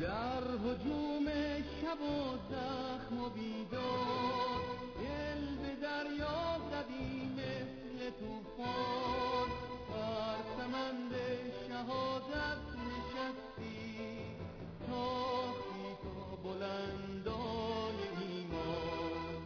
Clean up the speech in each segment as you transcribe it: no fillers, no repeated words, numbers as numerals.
در هجوم شب و زخم و بیدار دل به دریا زدی مثل توفان، بر سمند شهادت نشستی تاختی تا بلندان ایمان.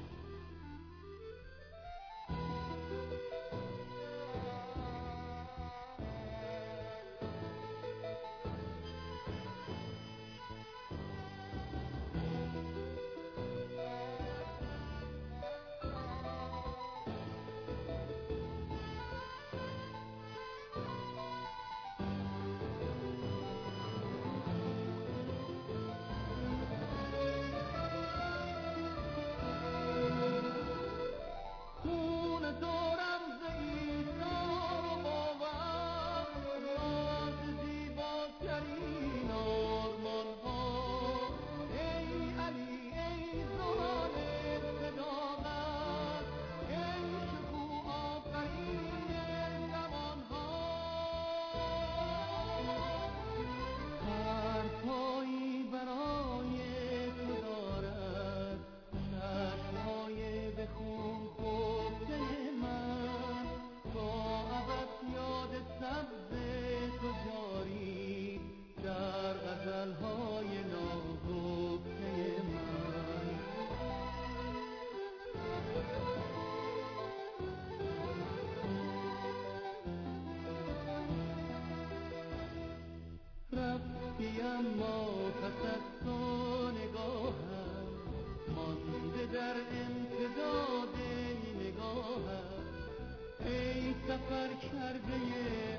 پایی برای تو دارد چشمهای به خون خفته من، با عبث یاد سبز تو جاری در غزلهای ناگفته من. رفتی اما پس از تو نگاهم مانده در امتداد نگاهم، ای سفر کرده